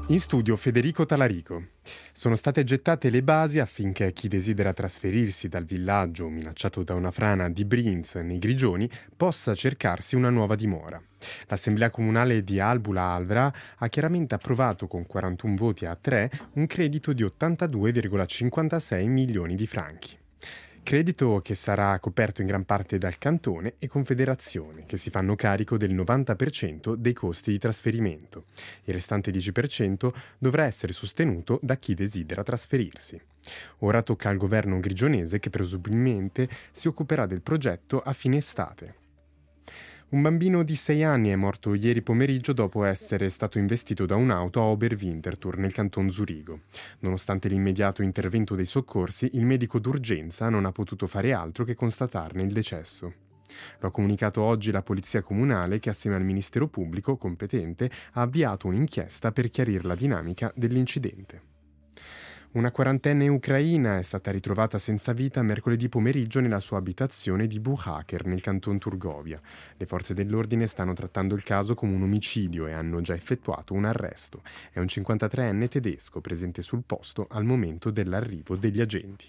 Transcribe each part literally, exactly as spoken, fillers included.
In studio Federico Talarico. Sono state gettate le basi affinché chi desidera trasferirsi dal villaggio minacciato da una frana di Brienz nei Grigioni possa cercarsi una nuova dimora. L'Assemblea Comunale di Albula Alvera ha chiaramente approvato con quarantuno voti a tre un credito di ottantadue virgola cinquantasei milioni di franchi. Credito che sarà coperto in gran parte dal Cantone e Confederazione, che si fanno carico del novanta per cento dei costi di trasferimento. Il restante dieci per cento dovrà essere sostenuto da chi desidera trasferirsi. Ora tocca al governo grigionese, che presumibilmente si occuperà del progetto a fine estate. Un bambino di sei anni è morto ieri pomeriggio dopo essere stato investito da un'auto a Oberwinterthur nel canton Zurigo. Nonostante l'immediato intervento dei soccorsi, il medico d'urgenza non ha potuto fare altro che constatarne il decesso. Lo ha comunicato oggi la Polizia Comunale, che assieme al Ministero Pubblico competente ha avviato un'inchiesta per chiarire la dinamica dell'incidente. Una quarantenne ucraina è stata ritrovata senza vita mercoledì pomeriggio nella sua abitazione di Buchacher, nel canton Turgovia. Le forze dell'ordine stanno trattando il caso come un omicidio e hanno già effettuato un arresto. È un cinquantatreenne tedesco presente sul posto al momento dell'arrivo degli agenti.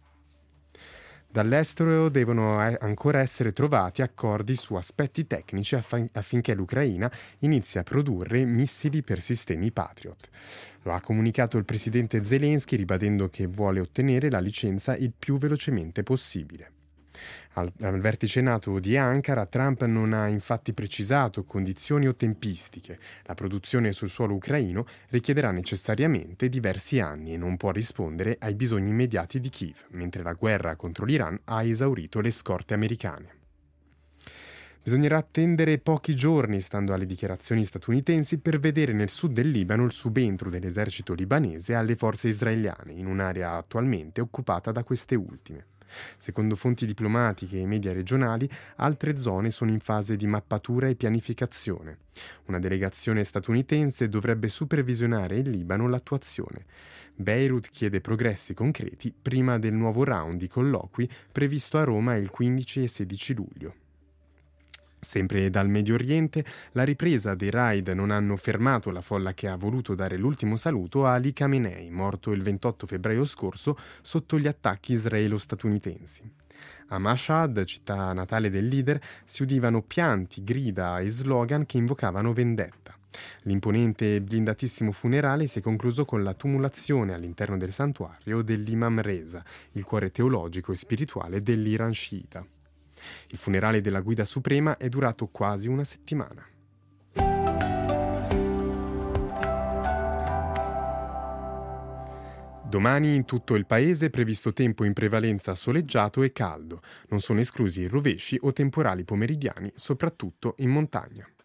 Dall'estero devono ancora essere trovati accordi su aspetti tecnici affinché l'Ucraina inizi a produrre missili per sistemi Patriot. Lo ha comunicato il presidente Zelensky, ribadendo che vuole ottenere la licenza il più velocemente possibile. Al, al vertice NATO di Ankara, Trump non ha infatti precisato condizioni o tempistiche. La produzione sul suolo ucraino richiederà necessariamente diversi anni e non può rispondere ai bisogni immediati di Kiev, mentre la guerra contro l'Iran ha esaurito le scorte americane. Bisognerà attendere pochi giorni, stando alle dichiarazioni statunitensi, per vedere nel sud del Libano il subentro dell'esercito libanese alle forze israeliane, in un'area attualmente occupata da queste ultime. Secondo fonti diplomatiche e media regionali, altre zone sono in fase di mappatura e pianificazione. Una delegazione statunitense dovrebbe supervisionare in Libano l'attuazione. Beirut chiede progressi concreti prima del nuovo round di colloqui previsto a Roma il quindici e sedici luglio. Sempre dal Medio Oriente, la ripresa dei raid non hanno fermato la folla che ha voluto dare l'ultimo saluto a Ali Khamenei, morto il ventotto febbraio scorso sotto gli attacchi israelo-statunitensi. A Mashhad, città natale del leader, si udivano pianti, grida e slogan che invocavano vendetta. L'imponente e blindatissimo funerale si è concluso con la tumulazione all'interno del santuario dell'Imam Reza, il cuore teologico e spirituale dell'Iran sciita. Il funerale della guida suprema è durato quasi una settimana. Domani in tutto il paese è previsto tempo in prevalenza soleggiato e caldo. Non sono esclusi rovesci o temporali pomeridiani, soprattutto in montagna.